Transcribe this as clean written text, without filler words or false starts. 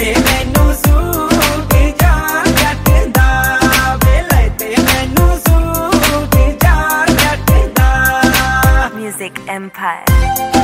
ते मैनू सूट जान जट दा वे ले ते मैनू सूट जान जट दा। Music Empire